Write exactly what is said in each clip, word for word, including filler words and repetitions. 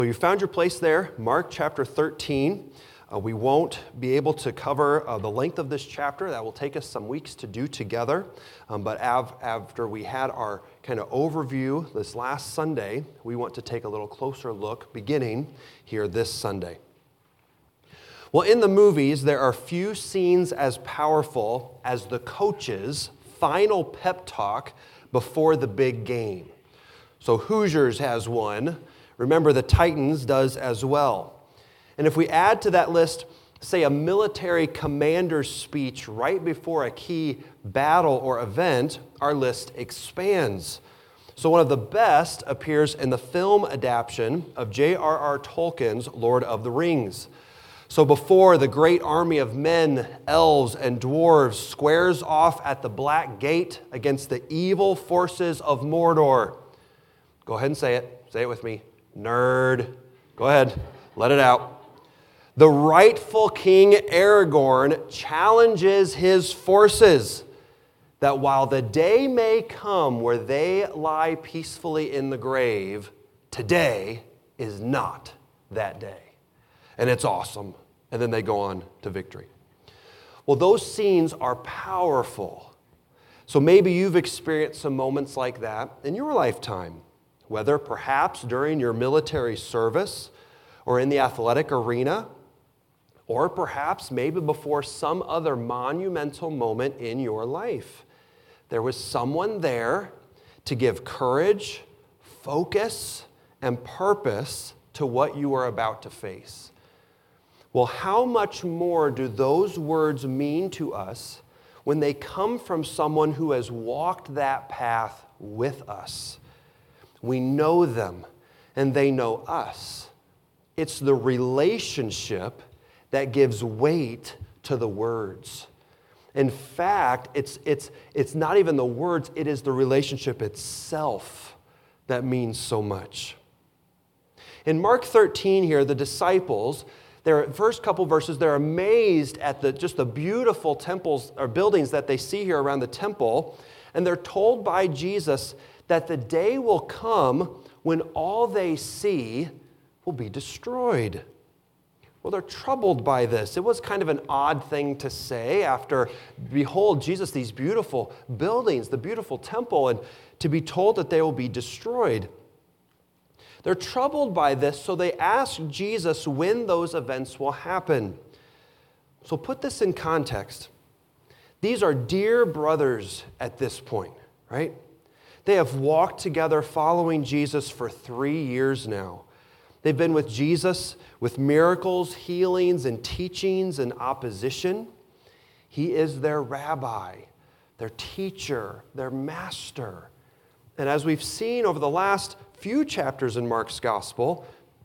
So you found your place there, Mark chapter thirteen. Uh, we won't be able to cover uh, the length of this chapter. That will take us some weeks to do together. Um, but av- after we had our kind of overview this last Sunday, we want to take a little closer look beginning here this Sunday. Well, in the movies, there are few scenes as powerful as the coach's final pep talk before the big game. So Hoosiers has one. Remember, the Titans does as well. And if we add to that list, say, a military commander's speech right before a key battle or event, our list expands. So one of the best appears in the film adaptation of J R R Tolkien's Lord of the Rings. So before the great army of men, elves, and dwarves squares off at the Black Gate against the evil forces of Mordor. Go ahead and say it. Say it with me. Nerd. Go ahead. Let it out. The rightful King Aragorn challenges his forces that while the day may come where they lie peacefully in the grave, today is not that day. And it's awesome. And then they go on to victory. Well, those scenes are powerful. So maybe you've experienced some moments like that in your lifetime, whether perhaps during your military service or in the athletic arena, or perhaps maybe before some other monumental moment in your life. There was someone there to give courage, focus, and purpose to what you were about to face. Well, how much more do those words mean to us when they come from someone who has walked that path with us? We know them, and they know us. It's the relationship that gives weight to the words. In fact, it's, it's, it's not even the words, it is the relationship itself that means so much. In Mark thirteen here, the disciples, their first couple verses, they're amazed at the just the beautiful temples or buildings that they see here around the temple, and they're told by Jesus that the day will come when all they see will be destroyed. Well, they're troubled by this. It was kind of an odd thing to say after, behold, Jesus, these beautiful buildings, the beautiful temple, and to be told that they will be destroyed. They're troubled by this, so they ask Jesus when those events will happen. So put this in context. These are dear brothers at this point, right? They have walked together following Jesus for three years now. They've been with Jesus with miracles, healings, and teachings and opposition. He is their rabbi, their teacher, their master. And as we've seen over the last few chapters in Mark's gospel,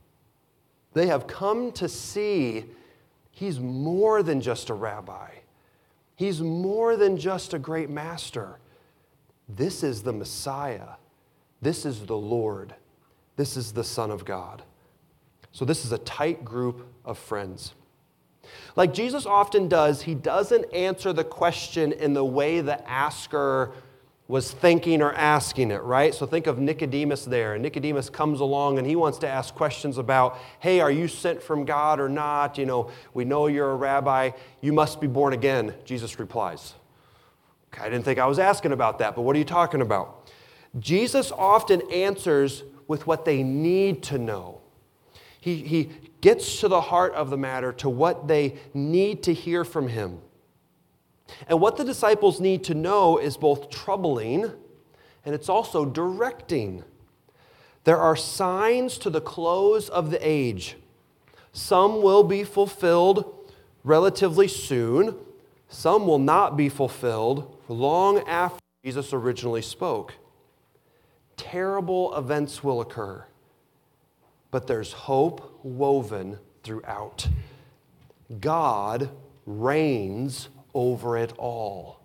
they have come to see he's more than just a rabbi. He's more than just a great master. This is the Messiah. This is the Lord. This is the Son of God. So this is a tight group of friends. Like Jesus often does, he doesn't answer the question in the way the asker was thinking or asking it, right? So think of Nicodemus there. And Nicodemus comes along and he wants to ask questions about, hey, are you sent from God or not? You know, we know you're a rabbi. You must be born again. Jesus replies, okay, I didn't think I was asking about that, but what are you talking about? Jesus often answers with what they need to know. He, he gets to the heart of the matter, to what they need to hear from him. And what the disciples need to know is both troubling and it's also directing. There are signs to the close of the age. Some will be fulfilled relatively soon. Some will not be fulfilled long after Jesus originally spoke. Terrible events will occur. But there's hope woven throughout. God reigns over it all.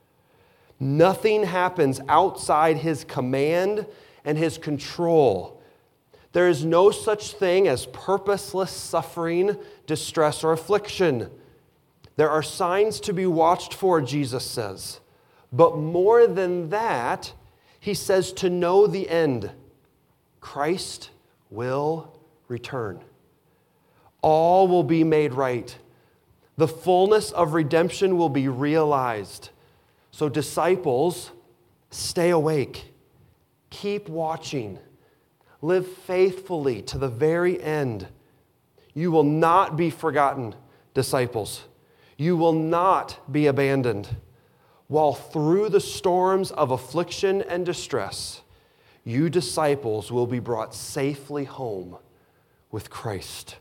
Nothing happens outside his command and his control. There is no such thing as purposeless suffering, distress, or affliction. There are signs to be watched for, Jesus says. But more than that, he says to know the end. Christ will return. All will be made right. The fullness of redemption will be realized. So disciples, stay awake. Keep watching. Live faithfully to the very end. You will not be forgotten, disciples. You will not be abandoned. While through the storms of affliction and distress, you disciples will be brought safely home with Christ.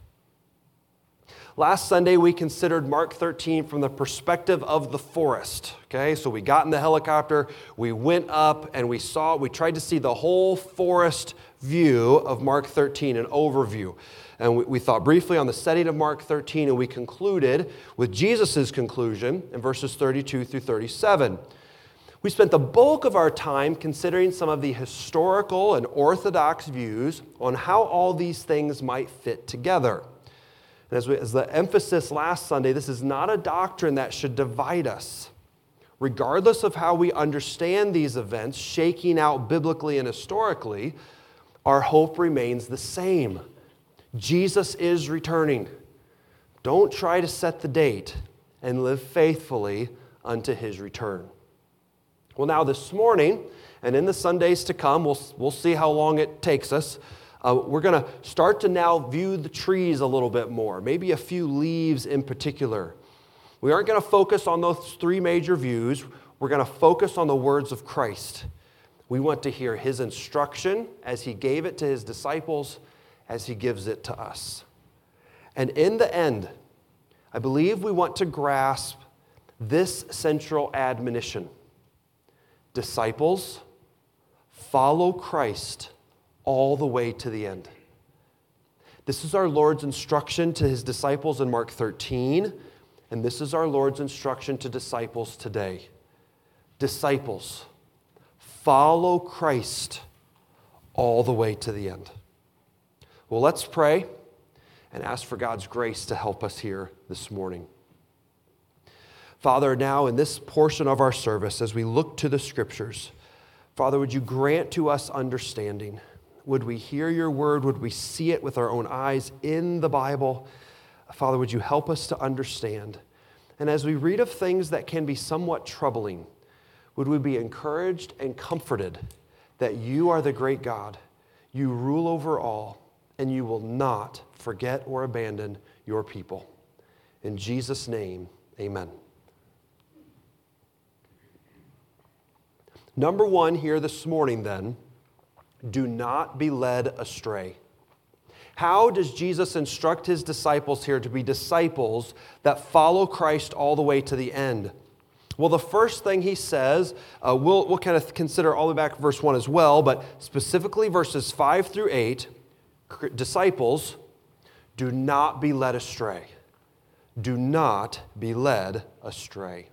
Last Sunday, we considered Mark thirteen from the perspective of the forest. Okay, so we got in the helicopter, we went up, and we saw, we tried to see the whole forest view of Mark thirteen, an overview. And we, we thought briefly on the setting of Mark thirteen, and we concluded with Jesus' conclusion in verses thirty-two through thirty-seven. We spent the bulk of our time considering some of the historical and orthodox views on how all these things might fit together. And as, we, as the emphasis last Sunday, this is not a doctrine that should divide us. Regardless of how we understand these events, shaking out biblically and historically, our hope remains the same. Jesus is returning. Don't try to set the date, and live faithfully unto his return. Well, now this morning, and in the Sundays to come, we'll, we'll see how long it takes us, uh, we're going to start to now view the trees a little bit more, maybe a few leaves in particular. We aren't going to focus on those three major views. We're going to focus on the words of Christ. We want to hear his instruction as he gave it to his disciples, as he gives it to us. And in the end, I believe we want to grasp this central admonition. Disciples, follow Christ all the way to the end. This is our Lord's instruction to his disciples in Mark thirteen, and this is our Lord's instruction to disciples today. Disciples, follow Christ all the way to the end. Well, let's pray and ask for God's grace to help us here this morning. Father, now in this portion of our service, as we look to the Scriptures, Father, would you grant to us understanding? Would we hear your word? Would we see it with our own eyes in the Bible? Father, would you help us to understand? And as we read of things that can be somewhat troubling, would we be encouraged and comforted that you are the great God, you rule over all, and you will not forget or abandon your people. In Jesus' name, amen. Number one here this morning then, do not be led astray. How does Jesus instruct his disciples here to be disciples that follow Christ all the way to the end? Well, the first thing he says, uh, we'll, we'll kind of consider all the way back to verse one as well, but specifically verses five through eight, disciples, do not be led astray. Do not be led astray.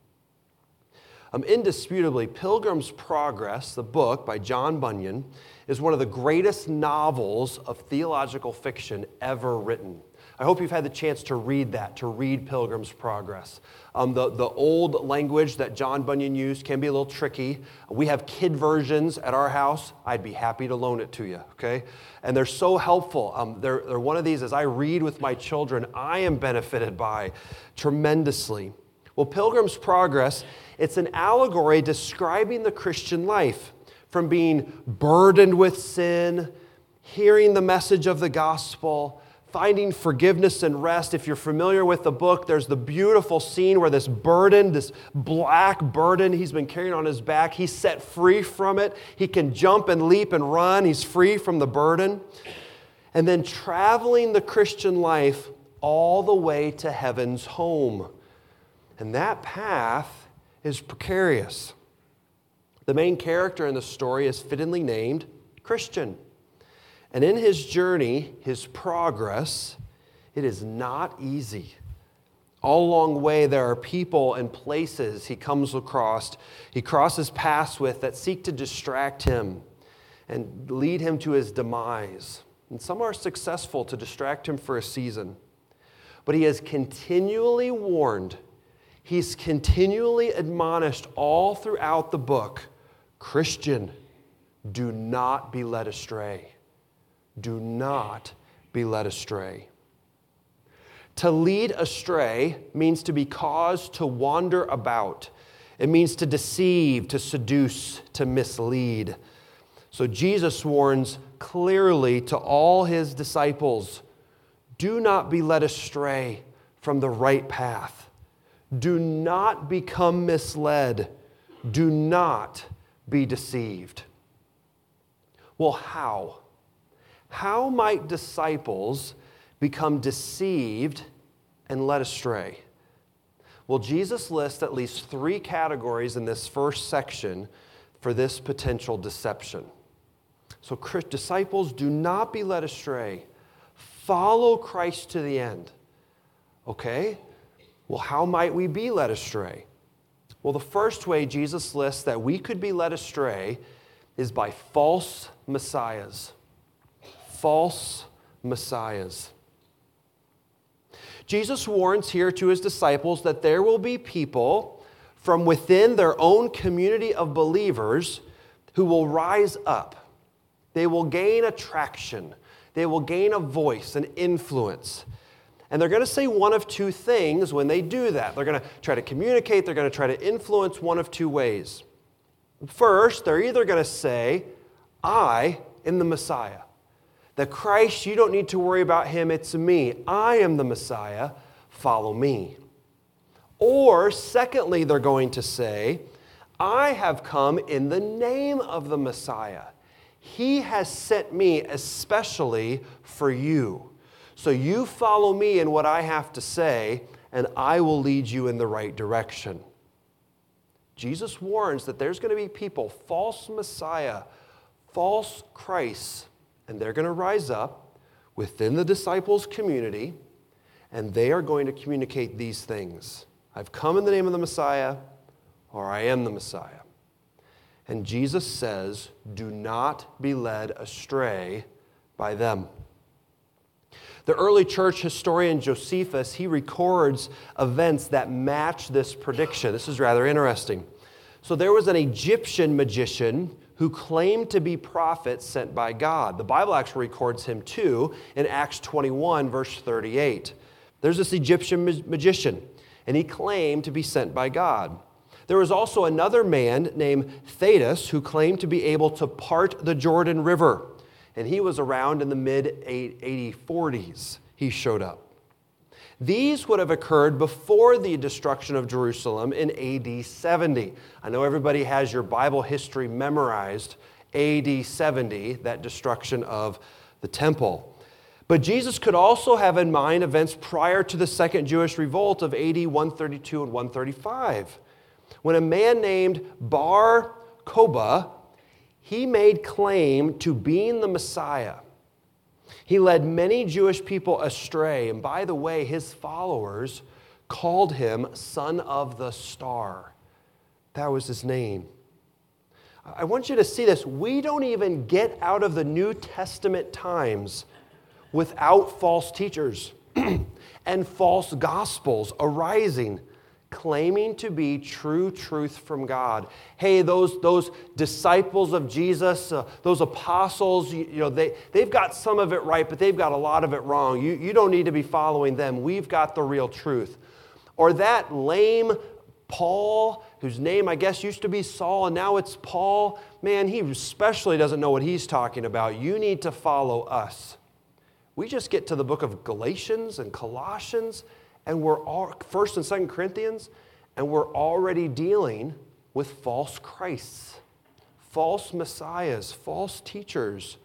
Um, indisputably, Pilgrim's Progress, the book by John Bunyan, is one of the greatest novels of theological fiction ever written. I hope you've had the chance to read that, to read Pilgrim's Progress. Um, the, the old language that John Bunyan used can be a little tricky. We have kid versions at our house. I'd be happy to loan it to you, okay? And they're so helpful. Um, they're, they're one of these, as I read with my children, I am benefited by tremendously. Well, Pilgrim's Progress, it's an allegory describing the Christian life, from being burdened with sin, hearing the message of the gospel, finding forgiveness and rest. If you're familiar with the book, there's the beautiful scene where this burden, this black burden he's been carrying on his back, he's set free from it. He can jump and leap and run. He's free from the burden. And then traveling the Christian life all the way to heaven's home. And that path is precarious. The main character in the story is fittingly named Christian. And in his journey, his progress, it is not easy. All along the way, there are people and places he comes across, he crosses paths with that seek to distract him and lead him to his demise. And some are successful to distract him for a season. But he is continually warned, he's continually admonished all throughout the book, Christian, do not be led astray. Do not be led astray. To lead astray means to be caused to wander about. It means to deceive, to seduce, to mislead. So Jesus warns clearly to all his disciples, do not be led astray from the right path. Do not become misled. Do not be deceived. Well, how? How might disciples become deceived and led astray? Well, Jesus lists at least three categories in this first section for this potential deception. So disciples, do not be led astray. Follow Christ to the end. Okay? Well, how might we be led astray? Well, the first way Jesus lists that we could be led astray is by false messiahs. False messiahs. Jesus warns here to his disciples that there will be people from within their own community of believers who will rise up. They will gain attraction. They will gain a voice, an influence. And they're going to say one of two things when they do that. They're going to try to communicate. They're going to try to influence one of two ways. First, they're either going to say, I am the Messiah. The Christ, you don't need to worry about him, it's me. I am the Messiah, follow me. Or, secondly, they're going to say, I have come in the name of the Messiah. He has sent me especially for you. So you follow me in what I have to say, and I will lead you in the right direction. Jesus warns that there's going to be people, false Messiah, false Christ, and they're going to rise up within the disciples' community, and they are going to communicate these things. I've come in the name of the Messiah, or I am the Messiah. And Jesus says, do not be led astray by them. The early church historian Josephus, he records events that match this prediction. This is rather interesting. So there was an Egyptian magician who claimed to be prophet sent by God. The Bible actually records him too in Acts twenty-one, verse thirty-eight. There's this Egyptian magician, and he claimed to be sent by God. There was also another man named Thaddeus who claimed to be able to part the Jordan River, and he was around in the mid eighty forties. He showed up. These would have occurred before the destruction of Jerusalem in A D seventy. I know everybody has your Bible history memorized, A D seventy, that destruction of the temple. But Jesus could also have in mind events prior to the Second Jewish Revolt of A D one thirty-two and one thirty-five, when a man named Bar Kokhba, he made claim to being the Messiah. He led many Jewish people astray, and by the way, his followers called him Son of the Star. That was his name. I want you to see this. We don't even get out of the New Testament times without false teachers and false gospels arising, claiming to be true truth from God. Hey, those, those disciples of Jesus, uh, those apostles, you, you know, they, they've got some of it right, but they've got a lot of it wrong. You, you don't need to be following them. We've got the real truth. Or that lame Paul, whose name I guess used to be Saul, and now it's Paul. Man, he especially doesn't know what he's talking about. You need to follow us. We just get to the book of Galatians and Colossians, and we're all, First and Second Corinthians, and we're already dealing with false Christs, false messiahs, false teachers.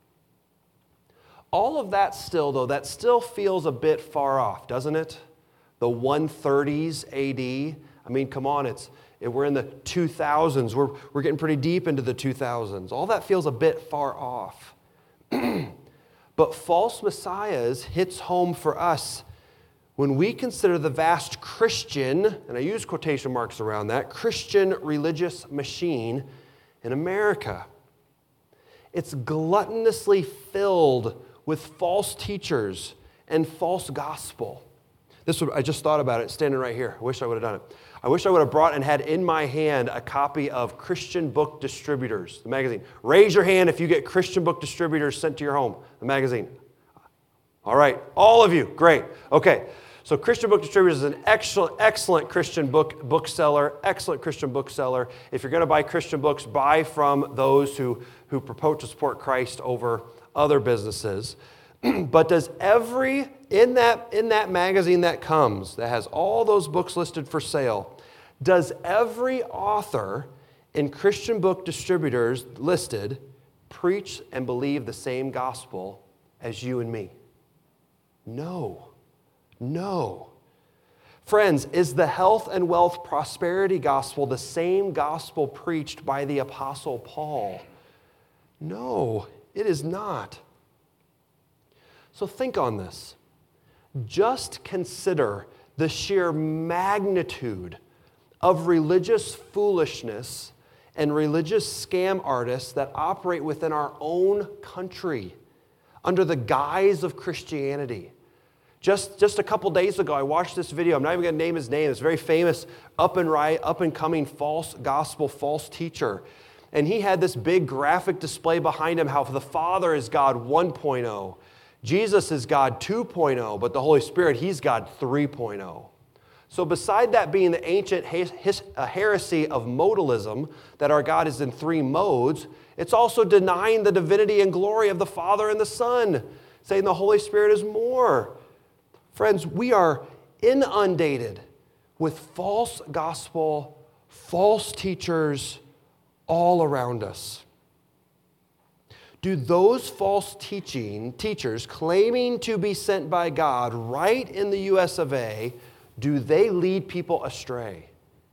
All of that still, though, that still feels a bit far off, doesn't it? The one thirties A D. I mean, come on, it's we're in the two thousands. We're, we're getting pretty deep into the two thousands. All that feels a bit far off. But false messiahs hits home for us when we consider the vast Christian, and I use quotation marks around that, Christian religious machine in America. It's gluttonously filled with false teachers and false gospel. This would, I just thought about it standing right here. I wish I would have done it. I wish I would have brought and had in my hand a copy of Christian Book Distributors, the magazine. Raise your hand if you get Christian Book Distributors sent to your home, the magazine. All right, all of you, great. Okay, so Christian Book Distributors is an excellent, excellent Christian book bookseller, excellent Christian bookseller. If you're going to buy Christian books, buy from those who, who propose to support Christ over other businesses. But does every, in that, in that magazine that comes, that has all those books listed for sale, does every author in Christian Book Distributors listed preach and believe the same gospel as you and me? No. No. Friends, is the health and wealth prosperity gospel the same gospel preached by the Apostle Paul? No, it is not. So think on this. Just consider the sheer magnitude of religious foolishness and religious scam artists that operate within our own country under the guise of Christianity. Just, just a couple days ago, I watched this video. I'm not even going to name his name. It's a very famous up and right, up and coming false gospel, false teacher. And he had this big graphic display behind him how the Father is God one point oh. Jesus is God two point oh, but the Holy Spirit, he's God three point oh. So beside that being the ancient heresy of modalism, that our God is in three modes, it's also denying the divinity and glory of the Father and the Son, saying the Holy Spirit is more. Friends, we are inundated with false gospel, false teachers all around us. Do those false teaching teachers claiming to be sent by God right in the U S of A, do they lead people astray?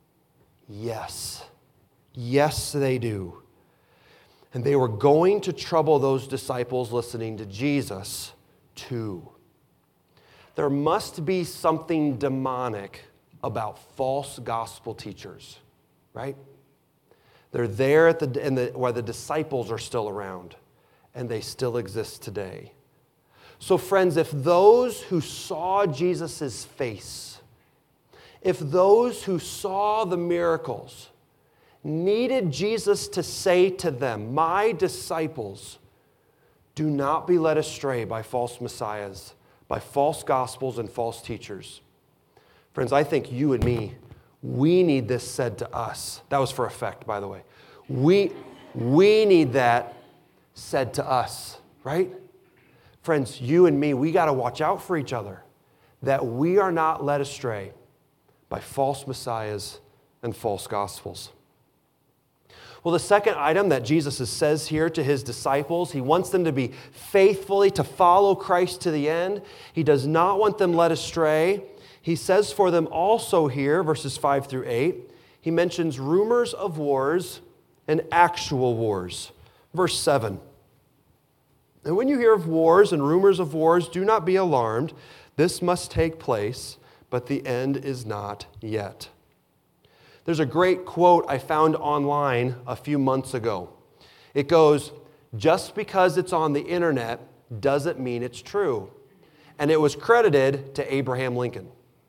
Yes. Yes, they do. And they were going to trouble those disciples listening to Jesus too. There must be something demonic about false gospel teachers, right? They're there at the, in the where the disciples are still around, and they still exist today. So friends, if those who saw Jesus' face, if those who saw the miracles needed Jesus to say to them, my disciples, do not be led astray by false messiahs, by false gospels and false teachers. Friends, I think you and me, we need this said to us. That was for effect, by the way. We, we need that said to us, right? Friends, you and me, we got to watch out for each other, that we are not led astray by false messiahs and false gospels. Well, the second item that Jesus says here to his disciples, he wants them to be faithfully to follow Christ to the end. He does not want them led astray. He says for them also here, verses five through eight, he mentions rumors of wars and actual wars. Verse seven, and when you hear of wars and rumors of wars, do not be alarmed. This must take place, but the end is not yet. There's a great quote I found online a few months ago. It goes, just because it's on the internet doesn't mean it's true. And it was credited to Abraham Lincoln.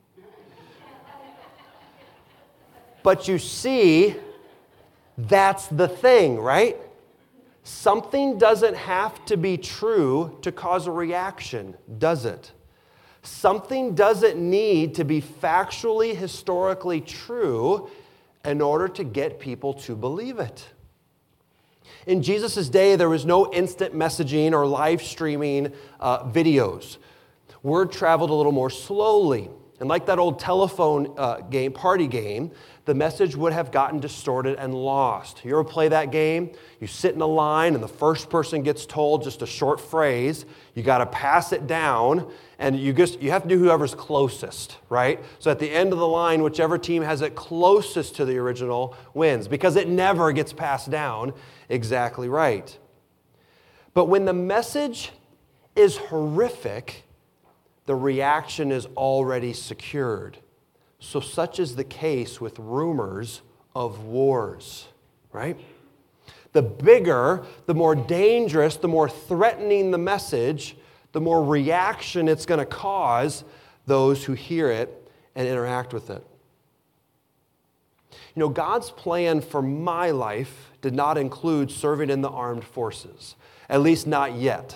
But you see, that's the thing, right? Something doesn't have to be true to cause a reaction, does it? Something doesn't need to be factually, historically true in order to get people to believe it. In Jesus' day, there was no instant messaging or live streaming uh, videos. Word traveled a little more slowly. And like that old telephone uh, game, party game, the message would have gotten distorted and lost. You ever play that game? You sit in a line and the first person gets told just a short phrase. You got to pass it down, and you just you have to do whoever's closest, right? So at the end of the line, whichever team has it closest to the original wins, because it never gets passed down exactly right. But when the message is horrific, the reaction is already secured. So such is the case with rumors of wars, right? The bigger, the more dangerous, the more threatening the message, the more reaction it's going to cause those who hear it and interact with it. You know, God's plan for my life did not include serving in the armed forces, at least not yet.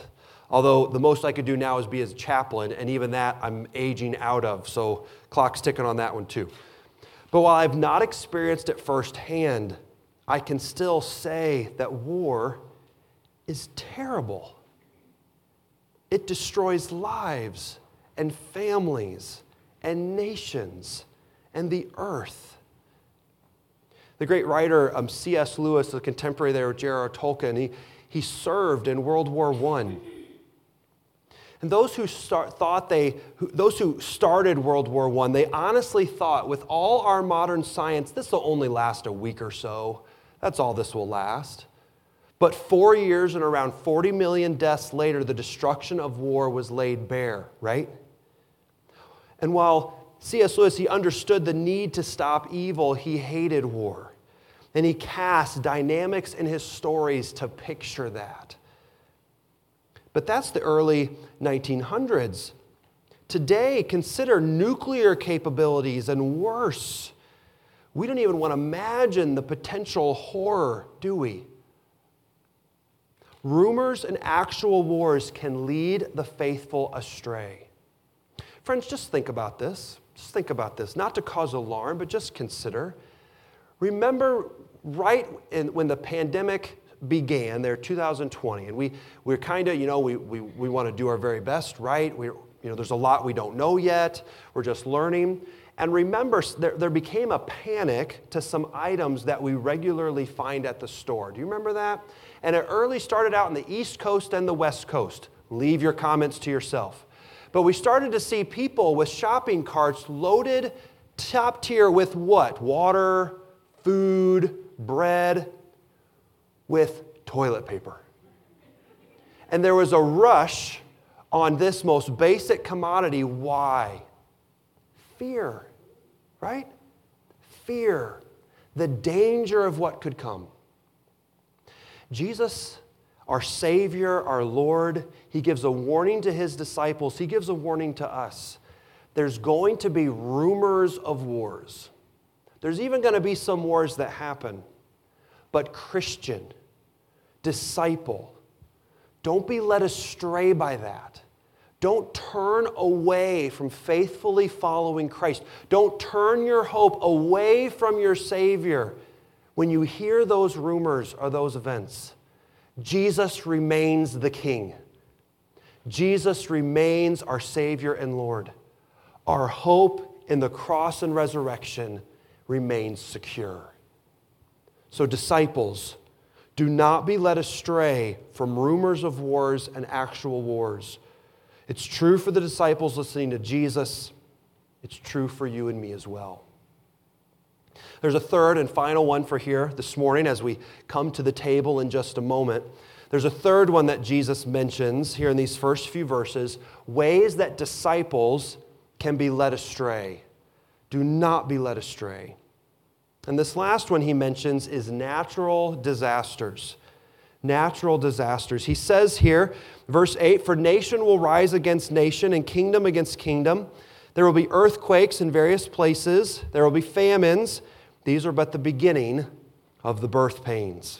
Although the most I could do now is be as chaplain, and even that I'm aging out of, so clock's ticking on that one too. But while I've not experienced it firsthand, I can still say that war is terrible. It destroys lives and families and nations and the earth. The great writer um, C S Lewis, the contemporary there of J R R Tolkien, he, he served in World War One. And those who start, thought they, who, those who started World War One, they honestly thought, with all our modern science, this will only last a week or so. That's all this will last. But four years and around forty million deaths later, the destruction of war was laid bare, right? And while C S Lewis, he understood the need to stop evil, he hated war. And he cast dynamics in his stories to picture that. But that's the early nineteen hundreds. Today, consider nuclear capabilities and worse. We don't even want to imagine the potential horror, do we? Rumors and actual wars can lead the faithful astray. Friends, just think about this. Just think about this. Not to cause alarm, but just consider. Remember right in, when the pandemic began there, two thousand twenty, and we, we're kind of, you know, we, we, we want to do our very best, right? We, you know, there's a lot we don't know yet. We're just learning. And remember, there, there became a panic to some items that we regularly find at the store. Do you remember that? And it early started out on the East Coast and the West Coast. Leave your comments to yourself. But we started to see people with shopping carts loaded top tier with what? Water, food, bread, with toilet paper. And there was a rush on this most basic commodity. Why? Fear, right? Fear. The danger of what could come. Jesus, our Savior, our Lord, He gives a warning to His disciples. He gives a warning to us. There's going to be rumors of wars. There's even going to be some wars that happen. But Christian, disciple, don't be led astray by that. Don't turn away from faithfully following Christ. Don't turn your hope away from your Savior when you hear those rumors or those events. Jesus remains the King. Jesus remains our Savior and Lord. Our hope in the cross and resurrection remains secure. So, disciples, do not be led astray from rumors of wars and actual wars. It's true for the disciples listening to Jesus. It's true for you and me as well. There's a third and final one for here this morning as we come to the table in just a moment. There's a third one that Jesus mentions here in these first few verses, ways that disciples can be led astray. Do not be led astray. And this last one he mentions is natural disasters. Natural disasters. He says here, verse eight, for nation will rise against nation and kingdom against kingdom. There will be earthquakes in various places. There will be famines. These are but the beginning of the birth pains.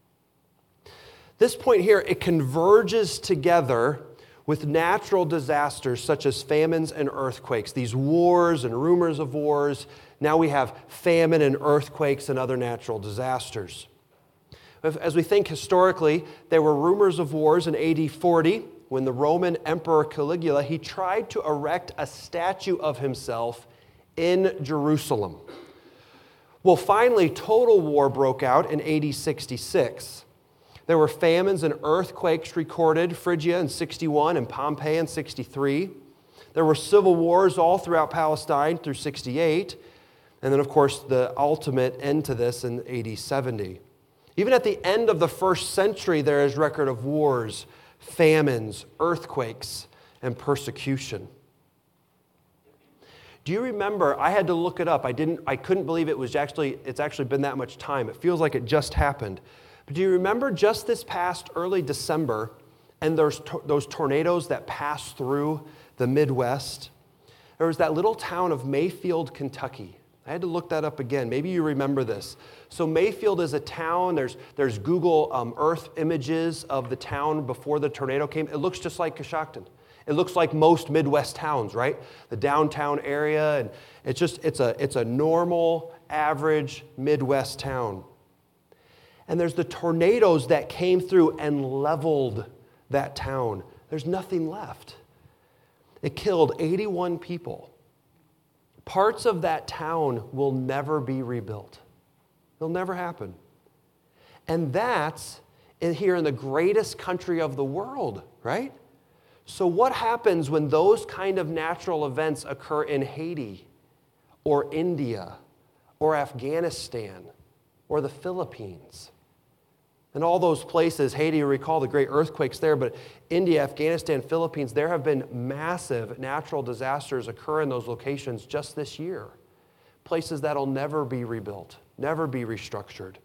This point here, it converges together with natural disasters such as famines and earthquakes, these wars and rumors of wars. Now we have famine and earthquakes and other natural disasters. As we think historically, there were rumors of wars in A D forty when the Roman Emperor Caligula, he tried to erect a statue of himself in Jerusalem. Well, finally, total war broke out in A D sixty-six. There were famines and earthquakes recorded, Phrygia in sixty-one and Pompeii in sixty-three. There were civil wars all throughout Palestine through sixty-eight. And then, of course, the ultimate end to this in A D seventy. Even at the end of the first century, there is record of wars, famines, earthquakes, and persecution. Do you remember, I had to look it up. I didn't I couldn't believe it was actually it's actually been that much time. It feels like it just happened. But do you remember just this past early December and those those tornadoes that passed through the Midwest? There was that little town of Mayfield, Kentucky. I had to look that up again. Maybe you remember this. So Mayfield is a town. There's, there's Google um, Earth images of the town before the tornado came. It looks just like Coshocton. It looks like most Midwest towns, right? The downtown area, and it's just, it's a, it's a normal, average Midwest town. And there's the tornadoes that came through and leveled that town. There's nothing left. It killed eighty-one people. Parts of that town will never be rebuilt. It'll never happen. And that's in here in the greatest country of the world, right? So what happens when those kind of natural events occur in Haiti or India or Afghanistan or the Philippines? And all those places, Haiti, you recall the great earthquakes there, but India, Afghanistan, Philippines, there have been massive natural disasters occur in those locations just this year. Places that'll never be rebuilt, never be restructured.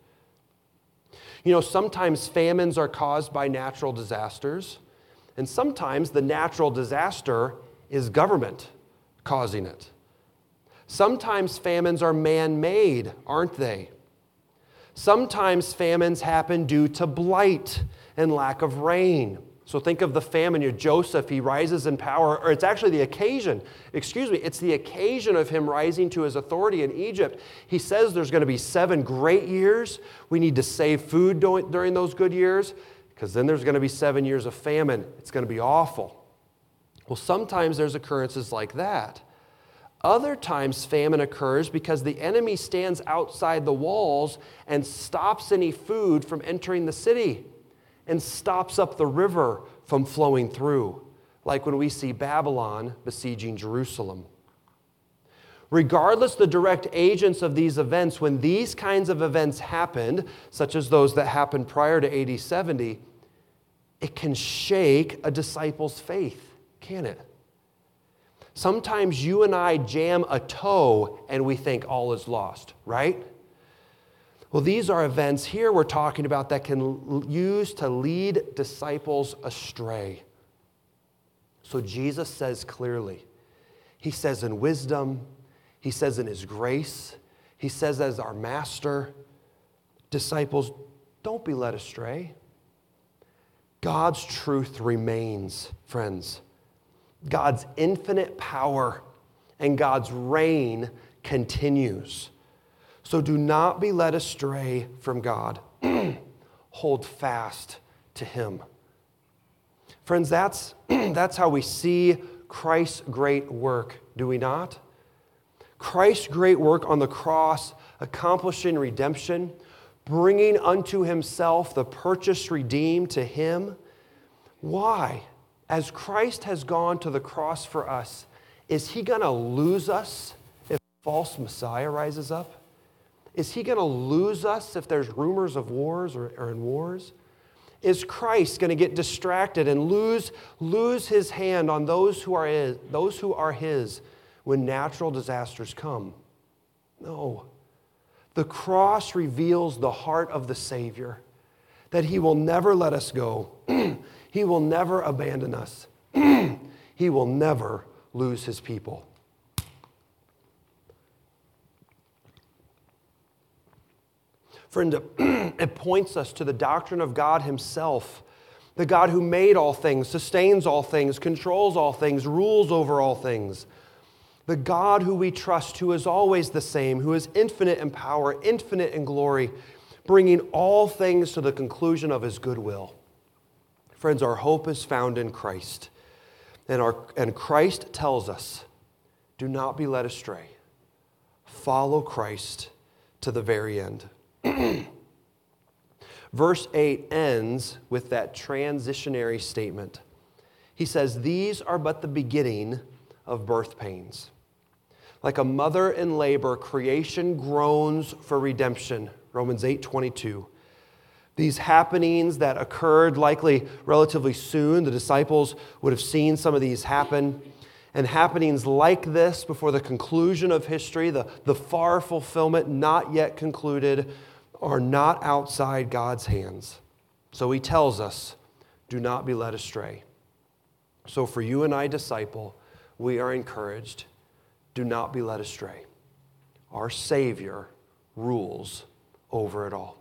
You know, sometimes famines are caused by natural disasters, and sometimes the natural disaster is government causing it. Sometimes famines are man-made, aren't they? Sometimes famines happen due to blight and lack of rain. So think of the famine. You Joseph, he rises in power, or it's actually the occasion, excuse me, it's the occasion of him rising to his authority in Egypt. He says there's going to be seven great years. We need to save food during those good years, because then there's going to be seven years of famine. It's going to be awful. Well, sometimes there's occurrences like that. Other times famine occurs because the enemy stands outside the walls and stops any food from entering the city and stops up the river from flowing through, like when we see Babylon besieging Jerusalem. Regardless the direct agents of these events, when these kinds of events happened, such as those that happened prior to A D seventy, it can shake a disciple's faith, can it? Sometimes you and I jam a toe and we think all is lost, right? Well, these are events here we're talking about that can use to lead disciples astray. So Jesus says clearly, he says in wisdom, he says in his grace, he says as our master, disciples, don't be led astray. God's truth remains, friends. God's infinite power and God's reign continues. So do not be led astray from God. Hold fast to him. Friends, that's, that's how we see Christ's great work, do we not? Christ's great work on the cross, accomplishing redemption, bringing unto himself the purchased redeemed to him. Why? As Christ has gone to the cross for us, is he going to lose us if a false Messiah rises up? Is he going to lose us if there's rumors of wars or, or in wars? Is Christ going to get distracted and lose, lose his hand on those who are his, those who are his when natural disasters come? No. The cross reveals the heart of the Savior, that he will never let us go. He will never abandon us. He will never lose his people. Friend, it points us to the doctrine of God himself, the God who made all things, sustains all things, controls all things, rules over all things. The God who we trust, who is always the same, who is infinite in power, infinite in glory, bringing all things to the conclusion of his goodwill. Friends, our hope is found in Christ. And, our, and Christ tells us, do not be led astray. Follow Christ to the very end. Verse eight ends with that transitionary statement. He says, these are but the beginning of birth pains. Like a mother in labor, creation groans for redemption. Romans eight twenty-two. These happenings that occurred likely relatively soon, the disciples would have seen some of these happen. And happenings like this before the conclusion of history, the, the far fulfillment not yet concluded, are not outside God's hands. So he tells us, do not be led astray. So for you and I, disciple, we are encouraged, do not be led astray. our Savior rules over it all.